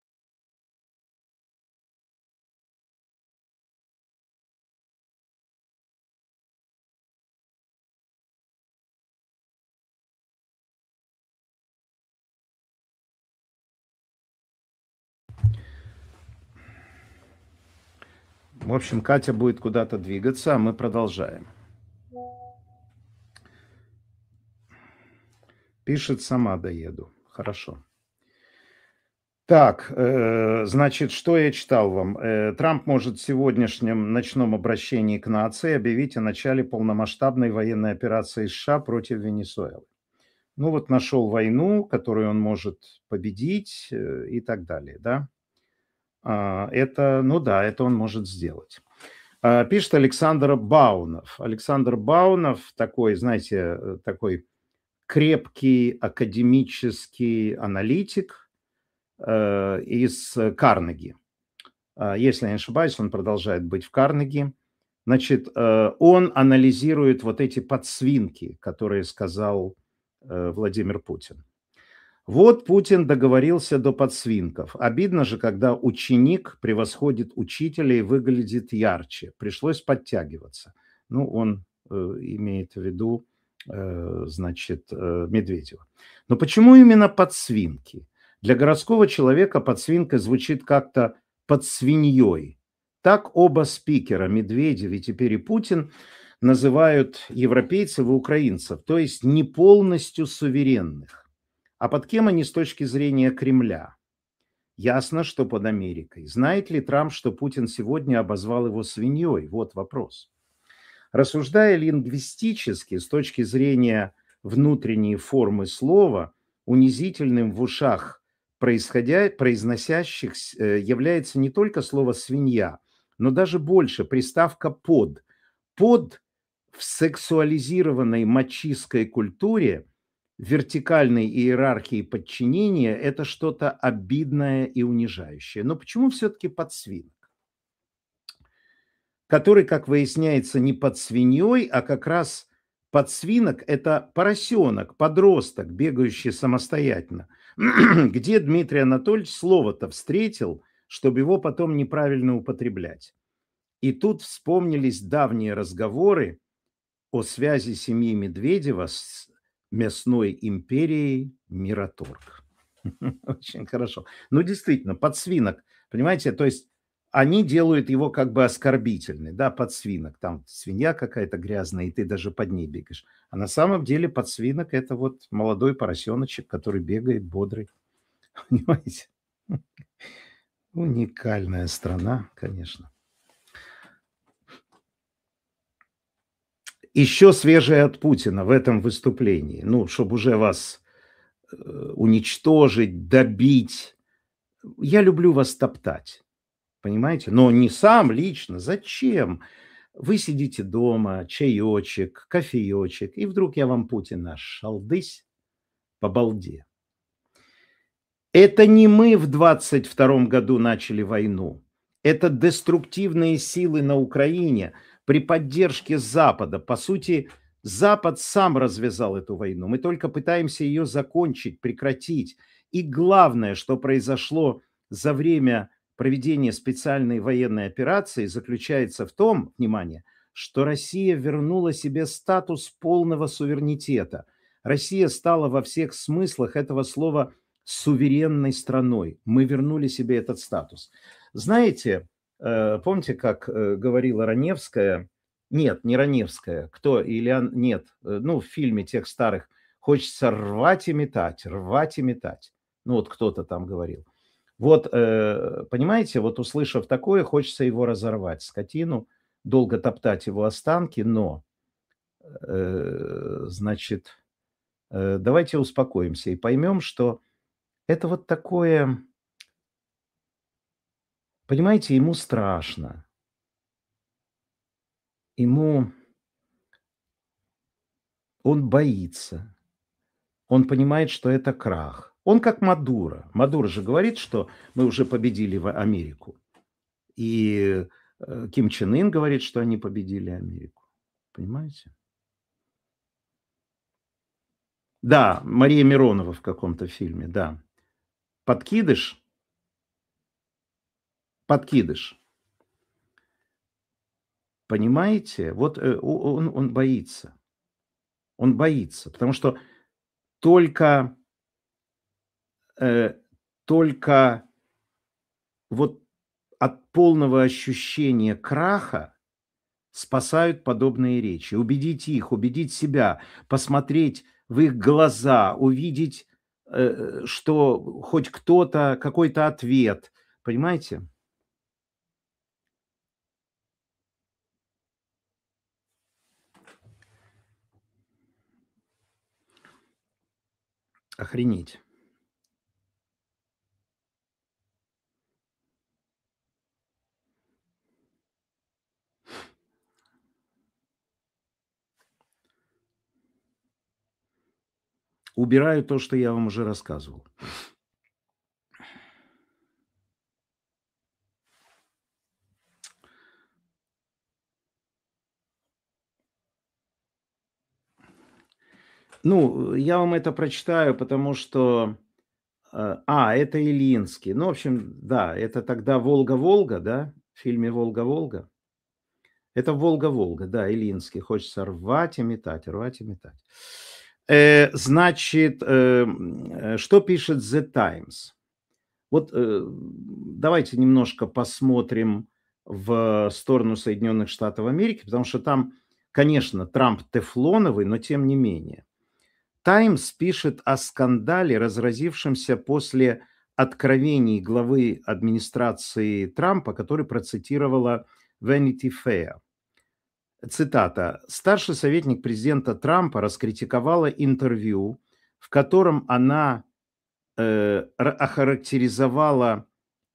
В общем, Катя будет куда-то двигаться, а мы продолжаем. Пишет, сама доеду. Хорошо. Так, э, значит, что я читал вам? Э, Трамп может в сегодняшнем ночном обращении к нации объявить о начале полномасштабной военной операции США против Венесуэлы. Ну вот нашел войну, которую он может победить э, и так далее, да? А, Это, ну да, это он может сделать. А, Пишет Александр Баунов. Александр Баунов такой, знаете, э, такой крепкий академический аналитик э, из Карнеги. А, Если я не ошибаюсь, он продолжает быть в Карнеги. Значит, э, он анализирует вот эти подсвинки, которые сказал э, Владимир Путин. Вот Путин договорился до подсвинков. Обидно же, когда ученик превосходит учителя и выглядит ярче. Пришлось подтягиваться. Ну, он э, имеет в виду, э, значит, э, Медведева. Но почему именно подсвинки? Для городского человека подсвинка звучит как-то под свиньей. Так оба спикера, Медведев и теперь и Путин, называют европейцев и украинцев, то есть не полностью суверенных. А под кем они с точки зрения Кремля? Ясно, что под Америкой. Знает ли Трамп, что Путин сегодня обозвал его свиньей? Вот вопрос. Рассуждая лингвистически, с точки зрения внутренней формы слова, унизительным в ушах происходя, произносящих э, является не только слово «свинья», но даже больше приставка «под». «Под» в сексуализированной мачистской культуре вертикальной иерархии подчинения – это что-то обидное и унижающее. Но почему все-таки подсвинок? Который, как выясняется, не под свиньей, а как раз подсвинок – это поросенок, подросток, бегающий самостоятельно. Где Дмитрий Анатольевич слово-то встретил, чтобы его потом неправильно употреблять? И тут вспомнились давние разговоры о связи семьи Медведева с мясной империей Мираторг. Очень хорошо. Ну, действительно, подсвинок, понимаете, то есть они делают его как бы оскорбительный, да, подсвинок. Там свинья какая-то грязная, и ты даже под ней бегаешь. А на самом деле подсвинок – это вот молодой поросеночек, который бегает бодрый. Понимаете? Уникальная страна, конечно. Еще свежее от Путина в этом выступлении. Ну, чтобы уже вас э, уничтожить, добить. Я люблю вас топтать, понимаете? Но не сам лично. Зачем? Вы сидите дома, чаечек, кофеечек, и вдруг я вам Путина шалдысь по балде. Это не мы в двадцать втором году начали войну. Это деструктивные силы на Украине при поддержке Запада. По сути, Запад сам развязал эту войну. Мы только пытаемся ее закончить, прекратить. И главное, что произошло за время проведения специальной военной операции, заключается в том, внимание, что Россия вернула себе статус полного суверенитета. Россия стала во всех смыслах этого слова суверенной страной. Мы вернули себе этот статус. Знаете, э, помните, как э, говорила Раневская, нет, не Раневская, кто, или нет, э, ну, в фильме тех старых, хочется рвать и метать, рвать и метать. Ну, вот кто-то там говорил. Вот, э, понимаете, вот услышав такое, хочется его разорвать, скотину, долго топтать его останки, но, э, значит, э, давайте успокоимся и поймем, что это вот такое, понимаете, ему страшно. Ему он боится. Он понимает, что это крах. Он как Мадуро. Мадуро же говорит, что мы уже победили в Америку. И э, Ким Чен Ын говорит, что они победили Америку. Понимаете? Да, Мария Миронова в каком-то фильме, да. Подкидыш. Подкидыш. Понимаете? Вот э, он, он боится. Он боится, потому что только, э, только вот от полного ощущения краха спасают подобные речи. Убедить их, убедить себя, посмотреть в их глаза, увидеть, э, что хоть кто-то, какой-то ответ. Понимаете? Охренеть. Убираю то, что я вам уже рассказывал. Ну, я вам это прочитаю, потому что... э, А, это Ильинский. Ну, в общем, да, это тогда «Волга-Волга», да? В фильме «Волга-Волга». Это «Волга-Волга», да, Ильинский. Хочется рвать и метать, рвать и метать. Э, значит, э, м, э, что пишет The Times? Вот э, давайте немножко посмотрим в сторону Соединенных Штатов Америки, потому что там, конечно, Трамп тефлоновый, но тем не менее. Таймс пишет о скандале, разразившемся после откровений главы администрации Трампа, который процитировала Vanity Fair. Цитата. Старший советник президента Трампа раскритиковала интервью, в котором она э, ра- охарактеризовала,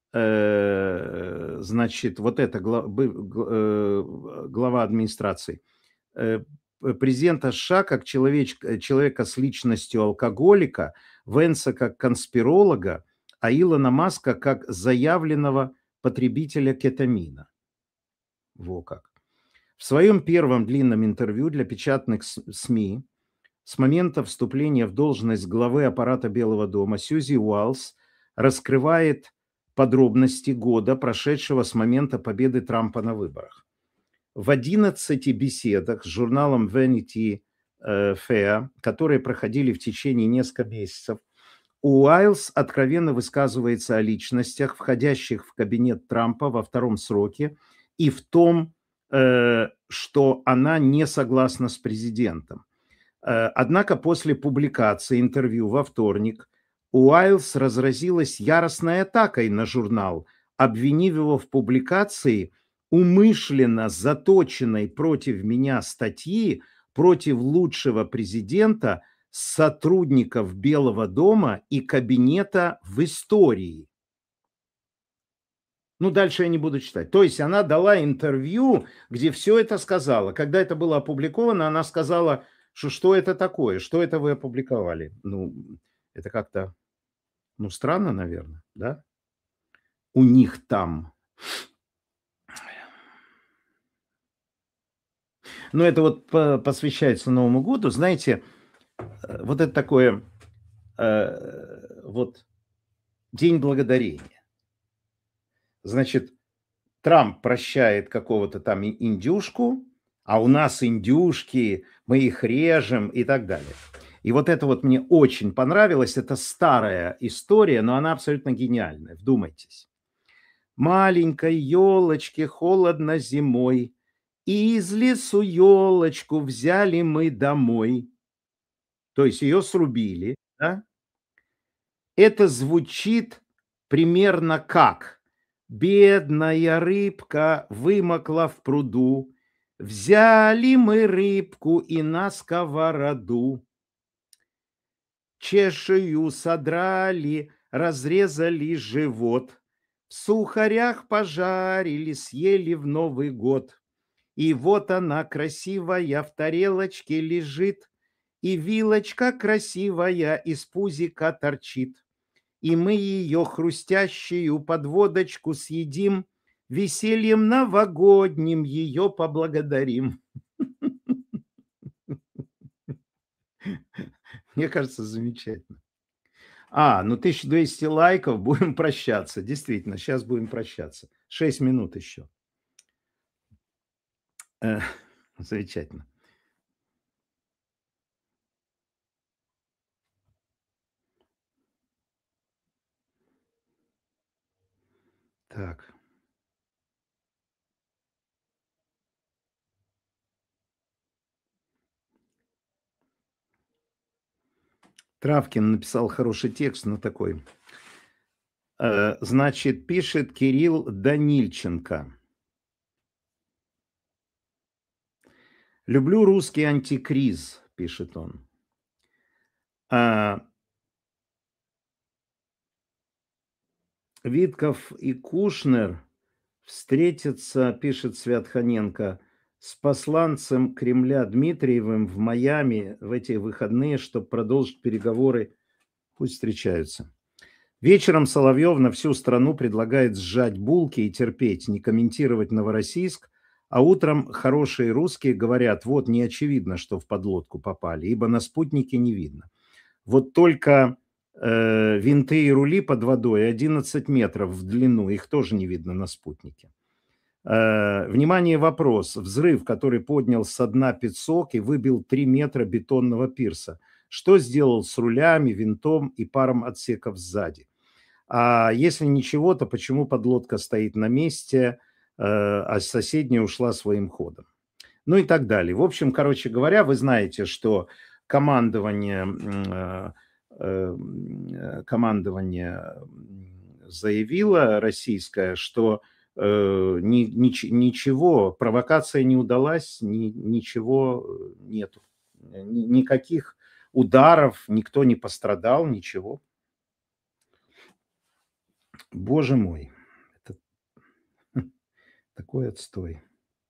э, значит, вот эта гла- бы- г- э, глава администрации, э, п- президента США как человеч- э, человека с личностью алкоголика, Венса как конспиролога, а Илона Маска как заявленного потребителя кетамина. Во как. В своем первом длинном интервью для печатных с- СМИ с момента вступления в должность главы аппарата Белого дома Сьюзи Уайлс раскрывает подробности года, прошедшего с момента победы Трампа на выборах. В одиннадцати беседах с журналом Vanity э, Fair, которые проходили в течение нескольких месяцев, Уайлс откровенно высказывается о личностях, входящих в кабинет Трампа во втором сроке, и в том, э, что она не согласна с президентом. Э, Однако после публикации интервью во вторник Уайлс разразилась яростной атакой на журнал, обвинив его в публикации умышленно заточенной против меня статьи против лучшего президента, сотрудников Белого дома и кабинета в истории. Ну, дальше я не буду читать. То есть она дала интервью, где все это сказала. Когда это было опубликовано, она сказала, что что это такое, что это вы опубликовали. Ну, это как-то, ну, странно, наверное, да? У них там. Но это вот по- посвящается Новому году. Знаете, э, вот это такое, э, вот День Благодарения. Значит, Трамп прощает какого-то там и- индюшку, а у нас индюшки, мы их режем и так далее. И вот это вот мне очень понравилось. Это старая история, но она абсолютно гениальная. Вдумайтесь. Маленькой елочке холодно зимой, из лесу елочку взяли мы домой. То есть ее срубили, да? Это звучит примерно как: «Бедная рыбка вымокла в пруду, взяли мы рыбку и на сковороду. Чешую содрали, разрезали живот, в сухарях пожарили, съели в Новый год. И вот она красивая в тарелочке лежит, и вилочка красивая из пузика торчит. И мы ее хрустящую под водочку съедим, весельем новогодним ее поблагодарим». Мне кажется, замечательно. А, ну тысяча двести лайков, будем прощаться. Действительно, сейчас будем прощаться. Шесть минут еще. Э, Замечательно. Так. Травкин написал хороший текст, но такой. Э, Значит, пишет Кирилл Данильченко. «Люблю русский антикриз», пишет он. А, Витков и Кушнер встретятся, пишет Святхоненко, с посланцем Кремля Дмитриевым в Майами в эти выходные, чтобы продолжить переговоры. Пусть встречаются. Вечером Соловьев на всю страну предлагает сжать булки и терпеть, не комментировать Новороссийск, а утром хорошие русские говорят: вот не очевидно, что в подлодку попали, ибо на спутнике не видно. Вот только э, винты и рули под водой одиннадцать метров в длину, их тоже не видно на спутнике. Э, внимание, вопрос. Взрыв, который поднял со дна песок и выбил три метра бетонного пирса. Что сделал с рулями, винтом и паром отсеков сзади? А если ничего, то почему подлодка стоит на месте, э, а соседняя ушла своим ходом? Ну и так далее. В общем, короче говоря, вы знаете, что командование, э, э, командование заявило российское, что э, ни, нич- ничего, провокация не удалась, ни, ничего нету. Ни- никаких ударов, никто не пострадал, ничего. Боже мой, это такой отстой.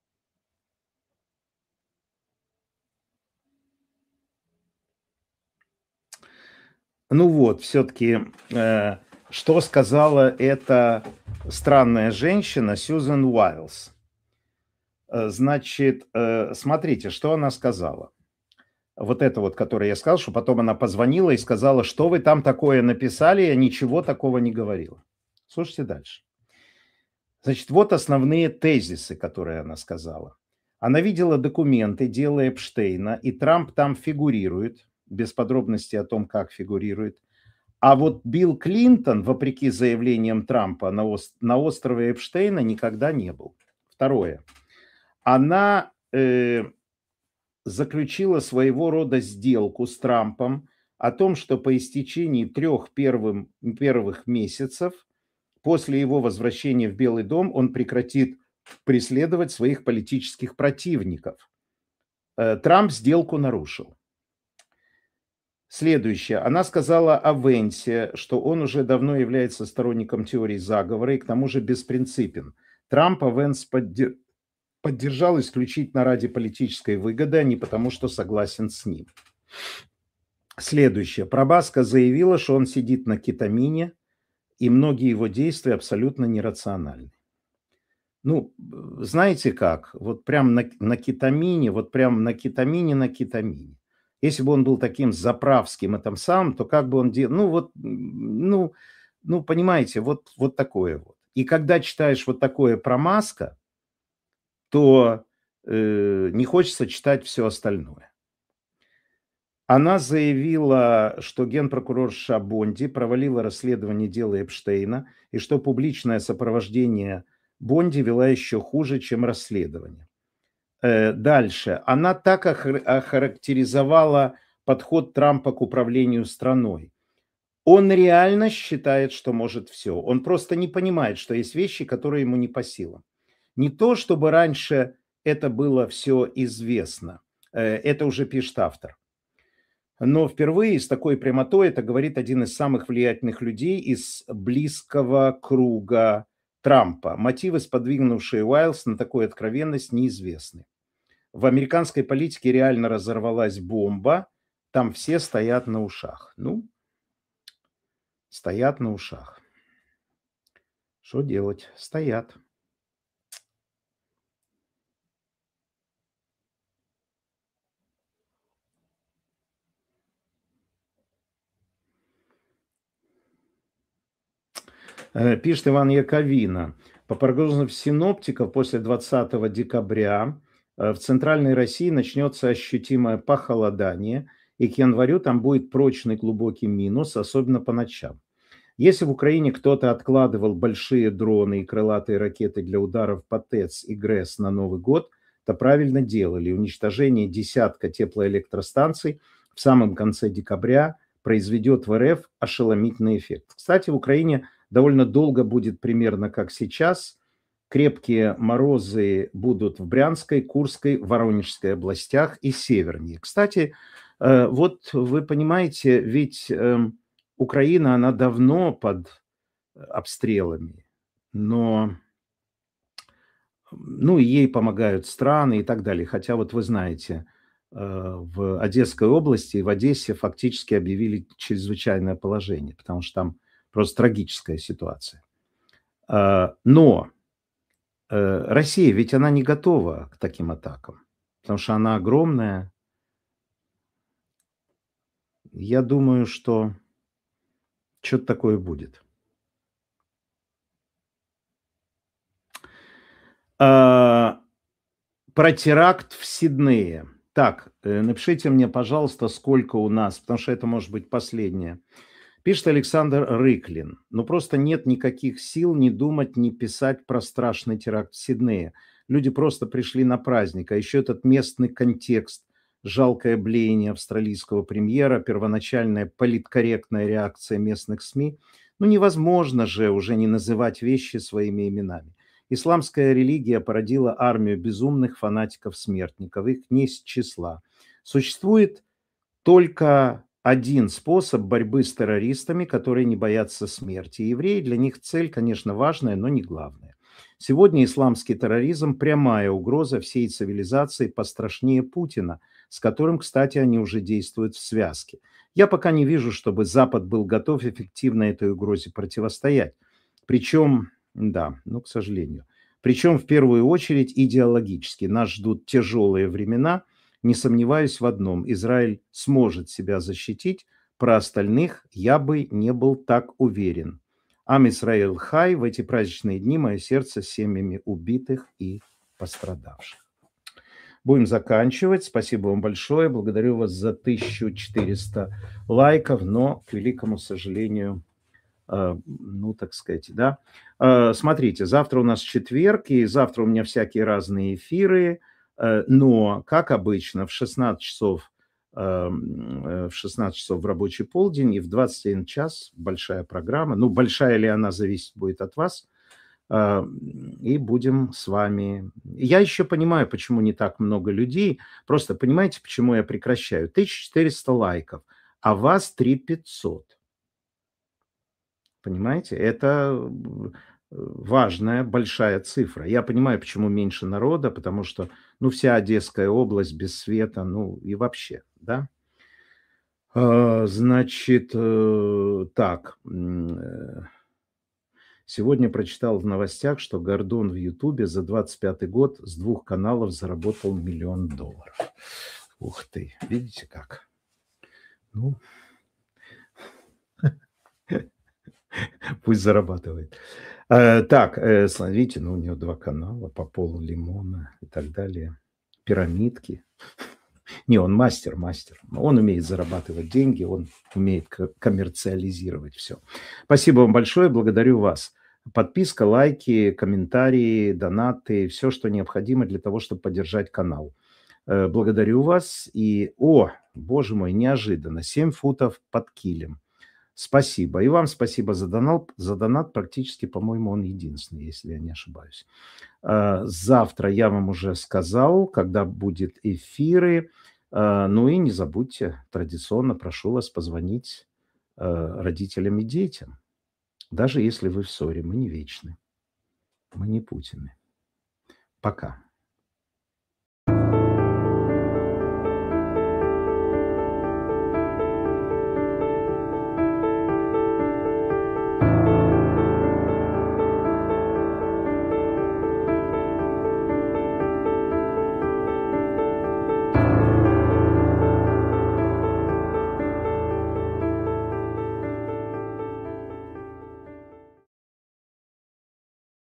Ну вот, все-таки, э, что сказала эта странная женщина Сьюзен Уайлз? Э, Значит, э, смотрите, что она сказала. Вот это вот, которое я сказал, что потом она позвонила и сказала, что вы там такое написали, я ничего такого не говорила. Слушайте дальше. Значит, вот основные тезисы, которые она сказала. Она видела документы дела Эпштейна, и Трамп там фигурирует, без подробностей о том, как фигурирует. А вот Билл Клинтон, вопреки заявлениям Трампа, на, ос- на острове Эпштейна никогда не был. Второе. Она э, заключила своего рода сделку с Трампом о том, что по истечении трех первым, первых месяцев после его возвращения в Белый дом он прекратит преследовать своих политических противников. Э, Трамп сделку нарушил. Следующее. Она сказала о Венсе, что он уже давно является сторонником теории заговора и к тому же беспринципен. Трампа Венс поддер- поддержал исключительно ради политической выгоды, а не потому, что согласен с ним. Следующее. Пробаска заявила, что он сидит на кетамине, и многие его действия абсолютно нерациональны. Ну, э, знаете как, вот прям на, на кетамине, вот прям на кетамине, на кетамине. Если бы он был таким заправским и там сам, то как бы он делал, ну вот, м, ну, ну, понимаете, вот, вот такое вот. И когда читаешь вот такое про Маска, то э, не хочется читать все остальное. Она заявила, что генпрокурорша Бонди провалила расследование дела Эпштейна и что публичное сопровождение Бонди вела еще хуже, чем расследование. Э, Дальше. Она так охар- охарактеризовала подход Трампа к управлению страной. Он реально считает, что может все. Он просто не понимает, что есть вещи, которые ему не по силам. Не то, чтобы раньше это было все известно. Э, Это уже пишет автор. Но впервые с такой прямотой это говорит один из самых влиятельных людей из близкого круга Трампа. Мотивы, сподвигнувшие Уайлс на такую откровенность, неизвестны. В американской политике реально разорвалась бомба, там все стоят на ушах. Ну, стоят на ушах. Что делать? Стоят. Э, Пишет Иван Яковина. По прогнозам синоптиков, после двадцатого декабря э, в центральной России начнется ощутимое похолодание, и к январю там будет прочный глубокий минус, особенно по ночам. Если в Украине кто-то откладывал большие дроны и крылатые ракеты для ударов по ТЭЦ и ГРЭС на Новый год, то правильно делали. Уничтожение десятка теплоэлектростанций в самом конце декабря произведет в РФ ошеломительный эффект. Кстати, в Украине довольно долго будет примерно как сейчас. Крепкие морозы будут в Брянской, Курской, Воронежской областях и севернее. Кстати, э, вот вы понимаете, ведь эм, Украина, она давно под обстрелами, но, ну, и ей помогают страны и так далее. Хотя вот вы знаете, э, в Одесской области, в Одессе фактически объявили чрезвычайное положение, потому что там просто трагическая ситуация. А, Но э, Россия, ведь она не готова к таким атакам, потому что она огромная. Я думаю, что что-то такое будет. А, Про теракт в Сиднее. Так, э, напишите мне, пожалуйста, сколько у нас, потому что это может быть последнее. Пишет Александр Рыклин. Ну, просто нет никаких сил ни думать, ни писать про страшный теракт в Сиднее. Люди просто пришли на праздник, а еще этот местный контекст, жалкое блеяние австралийского премьера, первоначальная политкорректная реакция местных СМИ. Ну, невозможно же уже не называть вещи своими именами. Исламская религия породила армию безумных фанатиков-смертников, их не с числа. Существует только один способ борьбы с террористами, которые не боятся смерти. Евреи для них цель, конечно, важная, но не главная. Сегодня исламский терроризм – прямая угроза всей цивилизации, пострашнее Путина, с которым, кстати, они уже действуют в связке. Я пока не вижу, чтобы Запад был готов эффективно этой угрозе противостоять. Причем, да, ну, к сожалению. Причем в первую очередь идеологически. Нас ждут тяжелые времена. Не сомневаюсь в одном: Израиль сможет себя защитить, про остальных я бы не был так уверен. Ам Исраил Хай, в эти праздничные дни мое сердце с семьями убитых и пострадавших. Будем заканчивать. Спасибо вам большое. Благодарю вас за тысячу четыреста лайков, но, к великому сожалению, э, ну, так сказать, да. Э, Смотрите, завтра у нас четверг, и завтра у меня всякие разные эфиры, э, но, как обычно, в шестнадцать часов э, м, э, в шестнадцать часов в рабочий полдень и в двадцать один час большая программа. Ну, большая ли она, зависит будет от вас. А, И будем с вами. Я еще понимаю, почему не так много людей. Просто понимаете, почему я прекращаю? тысяча четыреста лайков. а вас три пятьсот. Понимаете? Это м, э, важная, большая цифра. Я понимаю, почему меньше народа, потому что, ну, вся Одесская область без света, ну, и вообще, да? А, значит, э, так, м, э, сегодня прочитал в новостях, что Гордон в "Ютубе" за двадцать пятый год с двух каналов заработал миллион долларов. Ух ты, видите как? Ну, пусть зарабатывает. Э, так, э, смотрите, ну, у него два канала по полу лимона и так далее. Пирамидки. Не, он мастер, мастер. Он умеет зарабатывать деньги, он умеет ко коммерциализировать все. Спасибо вам большое, благодарю вас. Подписка, лайки, комментарии, донаты, все, что необходимо для того, чтобы поддержать канал. Э, благодарю вас. И, о, боже мой, неожиданно, семь футов под килем. Спасибо. И вам спасибо за донат. За донат практически, по-моему, он единственный, если я не ошибаюсь. А, завтра я вам уже сказал, когда будет эфиры. А, ну и не забудьте, традиционно прошу вас позвонить, а, родителям и детям. Даже если вы в ссоре, мы не вечны. Мы не Путины. Пока.